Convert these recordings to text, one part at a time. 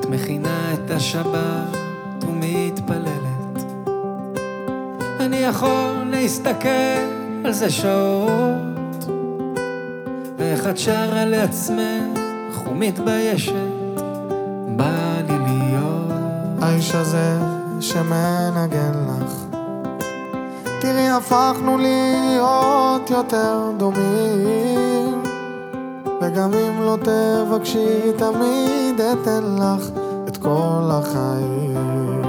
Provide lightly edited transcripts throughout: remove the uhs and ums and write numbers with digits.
מכינה את השבת ומתפללת. אני יכול להסתכל על זה שעות, ואיך את שרה לעצמך ומתביישת. בא לי להיות האיש הזה שמנגן לך. תראי, הפכנו להיות יותר דומים, וגם אם לא תבקשי תמיד אתן לך את כל החיים.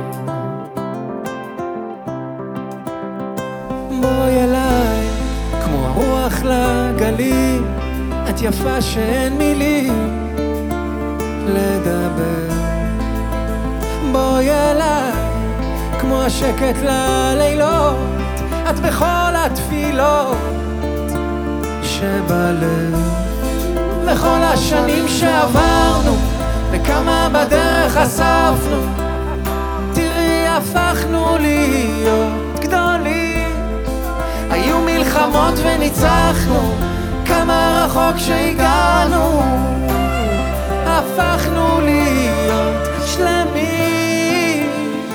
בואי אליי כמו הרוח לגלים, את יפה שאין מילים לדבר. בואי אליי כמו השקט ללילות, את בכל התפילות שבלב. לכל השנים שעברנו וכמה בדרך אספנו, תראי הפכנו להיות גדולים. היו מלחמות וניצחנו, כמה רחוק שהגענו, הפכנו להיות שלמים.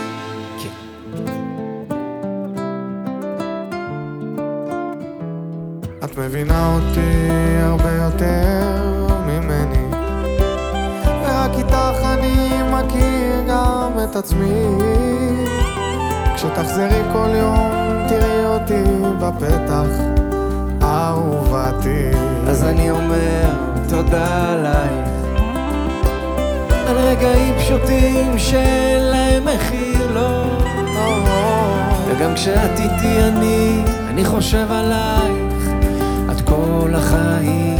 את מבינה אותי הרבה יותר ממני, ורק איתך אני מכיר גם את עצמי. כשתחזרי כל יום תראי אותי בפתח, אהובתי. אז אני אומר תודה עלייך, על רגעים פשוטים שאין להם מחיר, לא. וגם כשאת איתי אני חושב עלייך, את כל החיים.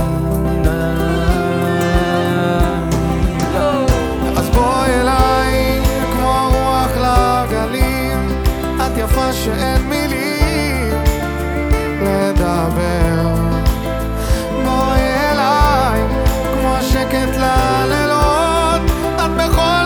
אז בואי אליי כמו הרוח לגלים, את יפה שאין מילים לדבר. בואי אליי כמו השקט ללילות, את בכל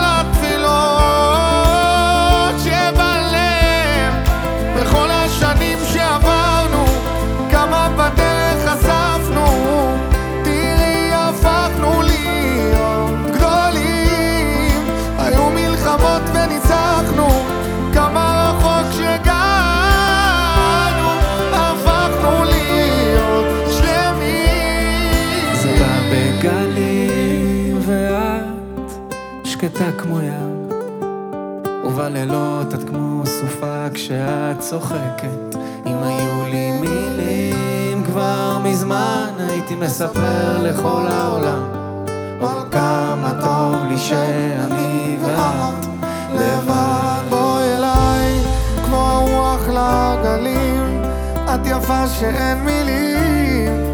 התפילות שבלב. בכל השנים שעברנו, כמה בדרך אספנו, תראי הפכנו להיות גדולים. היו מלחמות וניצחנו, כמה רחוק שהגענו, הפכנו להיות שלמים. זה בא בגלים ואת שקטה כמו ים, ובלילות את כמו סופה כשאת צוחקת. אם היו לי מילים כבר מזמן הייתי מספר לכל העולם על כמה טוב לי שאני ואת לבד. בואי אליי כמו הרוח לגלים, את יפה שאין מילים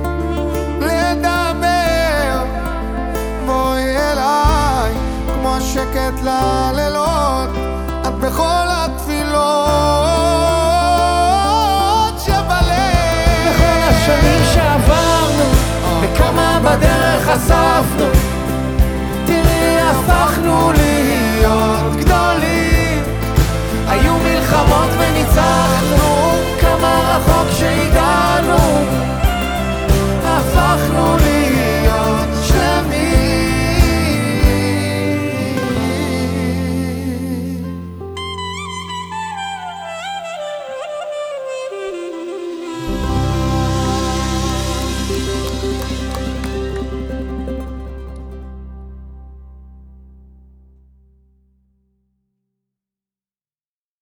לדבר. בואי אליי כמו השקט ללילות, את בכל התפילות שבלב. בכל השנים שעברנו וכמה בדרך אספנו,